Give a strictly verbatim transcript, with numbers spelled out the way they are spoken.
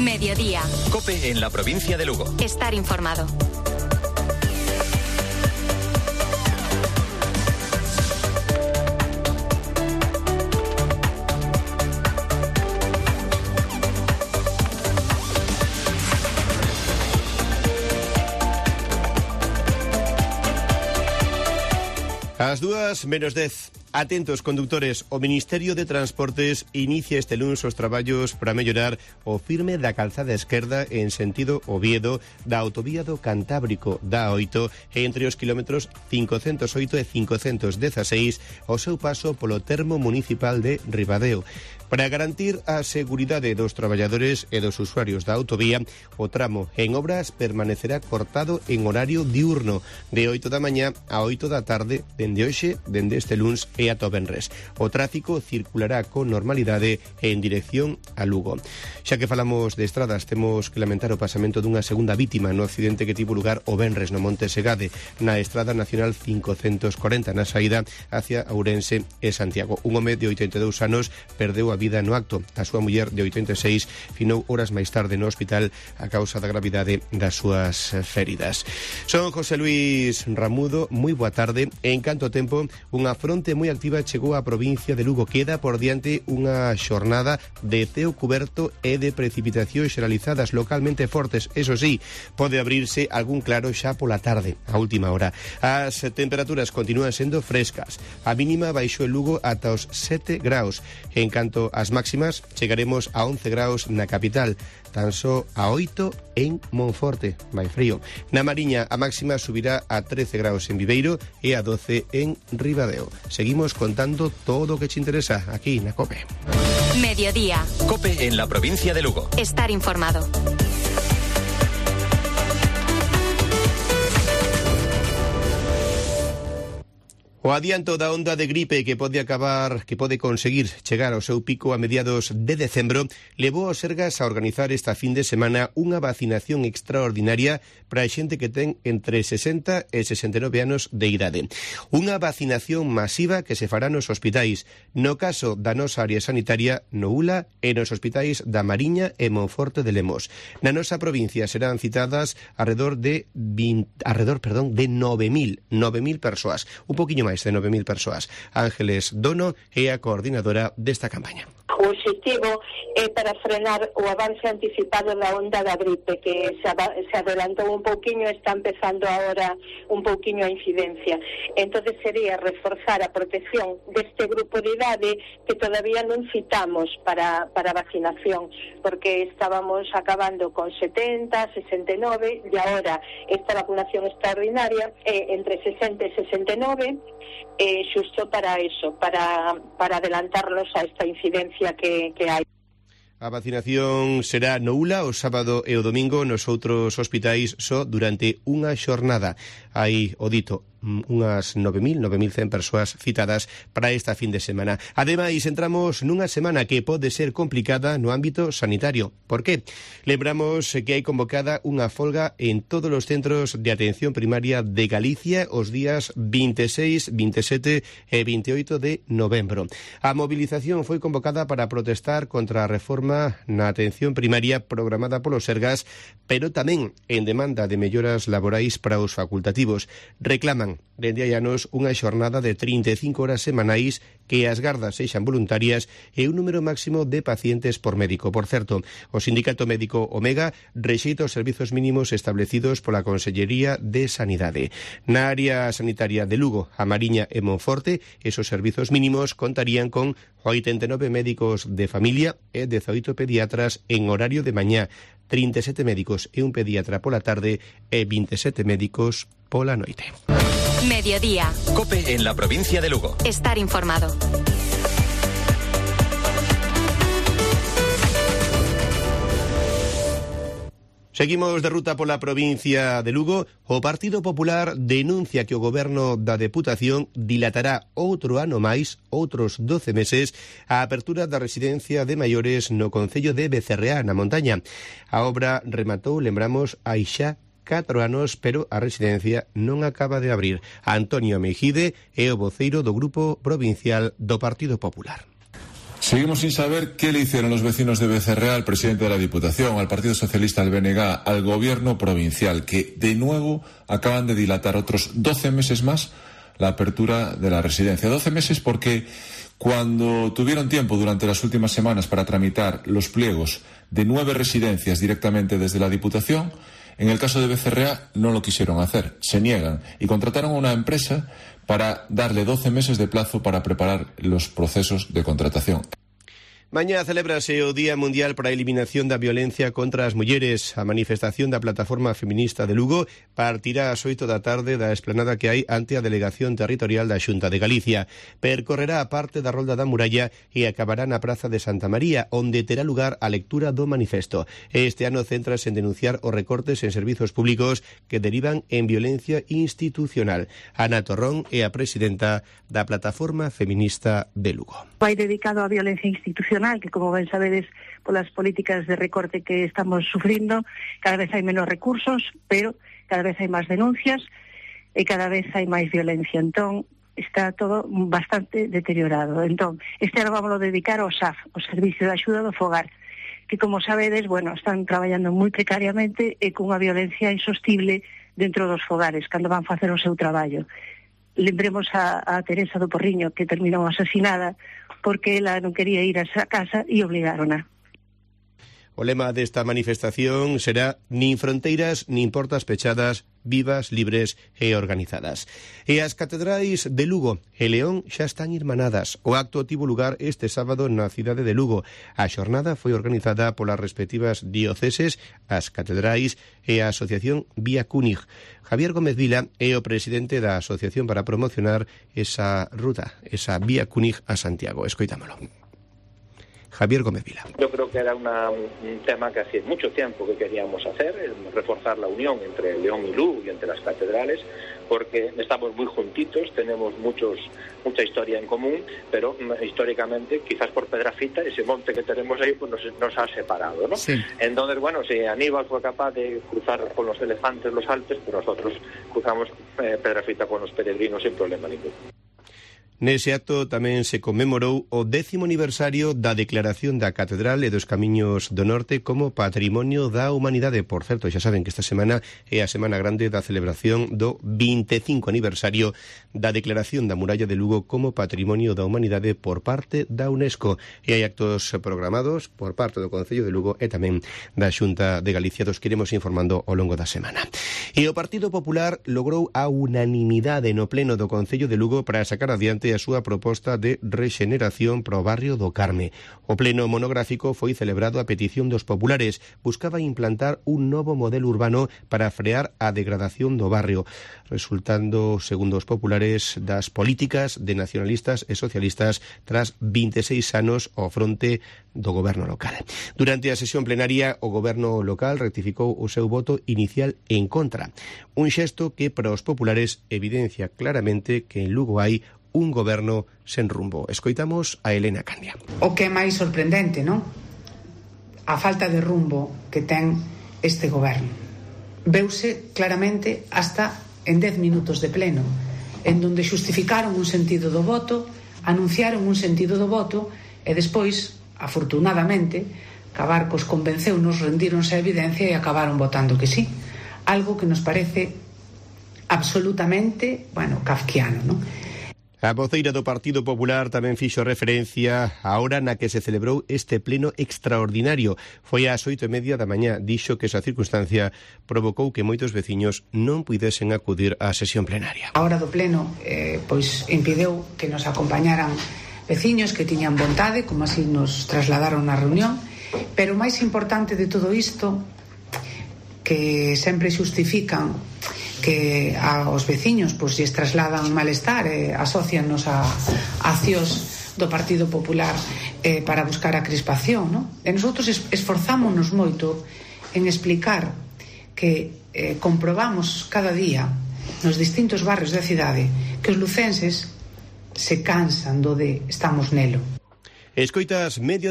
Mediodía. COPE en la provincia de Lugo. Estar informado. Ás dúas menos dez. Atentos, conductores, o Ministerio de Transportes inicia este lunes os traballos para mellorar o firme da calzada esquerda en sentido Oviedo da autovía do Cantábrico da oito entre os kilómetros cincocentos oito e cincocentos dezaseis o seu paso polo termo municipal de Ribadeo. Para garantir a seguridade dos traballadores e dos usuarios da autovía, o tramo en obras permanecerá cortado en horario diurno de oito da mañá a oito da tarde dende hoxe, dende este luns e ata o venres. O tráfico circulará con normalidade en dirección a Lugo. Xa que falamos de estradas, temos que lamentar o pasamento dunha segunda vítima no accidente que tivo lugar o venres no Monte Segade, na Estrada Nacional cincocentos corenta, na saída hacia Ourense e Santiago. Un home de oitenta e dous anos perdeu a vida no acto. A súa muller de oitenta e seis finou horas máis tarde no hospital a causa da gravidade das súas feridas. Son José Luis Ramudo, moi boa tarde. En canto tempo, unha fronte moi activa chegou á provincia de Lugo. Queda por diante unha xornada de ceo cuberto e de precipitacións xeralizadas localmente fortes. Eso sí, pode abrirse algún claro xa pola tarde, a última hora. As temperaturas continúan sendo frescas. A mínima baixou en Lugo ata os sete graus. En canto ás máximas, chegaremos a once graus na capital, tan só a oito en Monforte, máis frío. Na Mariña, a máxima subirá a trece graus en Viveiro e a doce en Ribadeo. Seguimos contando todo o que te interesa aquí na COPE. Mediodía. COPE en la provincia de Lugo. Estar informado. O adianto da onda de gripe que pode acabar, que pode conseguir chegar ao seu pico a mediados de decembro, levou os Sergas a organizar esta fin de semana unha vacinación extraordinaria para a xente que ten entre sesenta e sesenta e nove anos de idade. Unha vacinación masiva que se fará nos hospitais, no caso da nosa área sanitaria, no U L A e nos hospitais da Mariña e Monforte de Lemos. Na nosa provincia serán citadas alrededor de veinte, alrededor, perdón, de nove mil persoas, un poquinho máis de nove mil persoas. Ángeles Dono é a coordinadora desta campaña. O objetivo é para frenar o avance anticipado da onda da gripe que se, se adelantou un pouquiño, está empezando agora un pouquiño a incidencia. Entonces sería reforzar a protección deste grupo de idade que todavía non citamos para, para vacinación, porque estábamos acabando con setenta, sesenta e nove e agora esta vacunación extraordinaria é entre sesenta e sesenta e nove eh, xusto para eso, para, para adelantarnos a esta incidencia que, que hai. A vacinación será no U L A o sábado e o domingo, nos outros hospitais só durante unha xornada. Hai, o dito, unhas nove mil, nove mil cen persoas citadas para esta fin de semana. Ademais, entramos nunha semana que pode ser complicada no ámbito sanitario. Por qué? Lembramos que hai convocada unha folga en todos os centros de atención primaria de Galicia os días vinte e seis, vinte e sete e vinte e oito de novembro. A movilización foi convocada para protestar contra a reforma na atención primaria programada polos Sergas, pero tamén en demanda de melloras laborais para os facultativos. Reclaman dende hai anos unha xornada de trinta e cinco horas semanais, que as gardas sexan voluntarias e un número máximo de pacientes por médico. Por certo, o Sindicato Médico Omega rexeita os servizos mínimos establecidos pola Consellería de Sanidade. Na área sanitaria de Lugo, a Mariña e Monforte, esos servizos mínimos contarían con oitenta e nove médicos de familia e dezaoito pediatras en horario de mañá, trinta e sete médicos e un pediatra pola tarde e vinte e sete médicos pola noite. Mediodía. COPE en la provincia de Lugo. Estar informado. Seguimos de ruta pola provincia de Lugo. O Partido Popular denuncia que o goberno da Deputación dilatará outro ano máis, outros doce meses, a apertura da residencia de maiores no concello de Becerreá, na montaña. A obra rematou, lembramos, hai xa catro anos, pero a residencia non acaba de abrir. Antonio Mejide é o voceiro do Grupo Provincial do Partido Popular. Se Seguimos sin saber qué le hicieron los vecinos de Becerreá al presidente de la Diputación, al Partido Socialista, al B N G, al Gobierno provincial, que de nuevo acaban de dilatar otros doce meses más la apertura de la residencia. doce meses porque cuando tuvieron tiempo durante las últimas semanas para tramitar los pliegos de nueve residencias directamente desde la Diputación, en el caso de Becerreá no lo quisieron hacer, se niegan y contrataron a una empresa para darle doce meses de plazo para preparar los procesos de contratación. Mañá celébrase o Día Mundial para a Eliminación da Violencia contra as Mulleres. A manifestación da Plataforma Feminista de Lugo partirá ás oito da tarde da esplanada que hai ante a Delegación Territorial da Xunta de Galicia. Percorrerá a parte da Rolda da Muralla e acabará na Praza de Santa María, onde terá lugar a lectura do manifesto. Este ano céntrase en denunciar os recortes en servizos públicos que derivan en violencia institucional. Ana Torrón é a presidenta da Plataforma Feminista de Lugo. Vai dedicado á violencia institucional, que como ben sabedes polas políticas de recorte que estamos sufrindo, cada vez hai menos recursos, pero cada vez hai máis denuncias e cada vez hai máis violencia. Entón, está todo bastante deteriorado. Entón, este ano vamos a dedicar ao S A F, o Servicio de Axuda do Fogar, que como sabedes, bueno, están traballando moi precariamente e cunha violencia insostible dentro dos fogares, cando van facer o seu traballo. Lembremos a, a Teresa do Porriño, que terminou asesinada porque ela non quería ir a esa casa e obligaron-a. O lema desta manifestación será nin fronteiras, nin portas pechadas, vivas, libres e organizadas. E as catedrais de Lugo e León xa están irmanadas. O acto tivo lugar este sábado na cidade de Lugo. A xornada foi organizada polas respectivas dioceses, as catedrais e a Asociación Vía Cúnig. Javier Gómez Vila é o presidente da Asociación para promocionar esa ruta, esa Vía Cúnig a Santiago. Escoitámolo. Javier Gómez Vila. Yo creo que era una, un tema que hace mucho tiempo que queríamos hacer, reforzar la unión entre León y Lugo y entre las catedrales, porque estamos muy juntitos, tenemos muchos mucha historia en común, pero históricamente, quizás por Pedrafita, ese monte que tenemos ahí, pues nos, nos ha separado, ¿no? Sí. Entonces, bueno, si Aníbal fue capaz de cruzar con los elefantes los Alpes, pues nosotros cruzamos eh, Pedrafita con los peregrinos sin problema ninguno. Nese acto tamén se conmemorou o décimo aniversario da declaración da Catedral e dos Camiños do Norte como Patrimonio da Humanidade. Por certo, xa saben que esta semana é a semana grande da celebración do vinte e cinco aniversario da declaración da Muralla de Lugo como Patrimonio da Humanidade por parte da UNESCO. E hai actos programados por parte do Concello de Lugo e tamén da Xunta de Galicia, dos que iremos informando ao longo da semana. E o Partido Popular logrou a unanimidade no pleno do Concello de Lugo para sacar adiante a súa proposta de rexeneración pro barrio do Carme. O pleno monográfico foi celebrado a petición dos populares. Buscaba implantar un novo modelo urbano para frear a degradación do barrio, resultando, segundo os populares, das políticas de nacionalistas e socialistas tras vinte e seis anos ao fronte do goberno local. Durante a sesión plenaria, o goberno local rectificou o seu voto inicial en contra. Un xesto que para os populares evidencia claramente que en Lugo hai un goberno sen rumbo. Escoitamos a Elena Candia. O que é máis sorprendente, non? A falta de rumbo que ten este goberno. Veuse claramente hasta en dez minutos de pleno, en donde xustificaron un sentido do voto, anunciaron un sentido do voto e despois, afortunadamente, Cabarcos convenceunos, rendíronse a evidencia e acabaron votando que sí. Algo que nos parece absolutamente, bueno, kafkiano, non? A voceira do Partido Popular tamén fixo referencia á hora na que se celebrou este pleno extraordinario. Foi ás oito e media da mañá. Dixo que esa circunstancia provocou que moitos veciños non puidesen acudir á sesión plenaria. A hora do pleno eh, pois impideu que nos acompañaran veciños que tiñan vontade, como así nos trasladaron na reunión, pero o máis importante de todo isto, que sempre xustifican que aos veciños pois lles trasladan malestar e asocianos a accións do Partido Popular eh, para buscar a crispación, non? E nosotros esforzámonos moito en explicar que eh, comprobamos cada día nos distintos barrios da cidade que os lucenses se cansan do de estamos nelo. Escoitas medio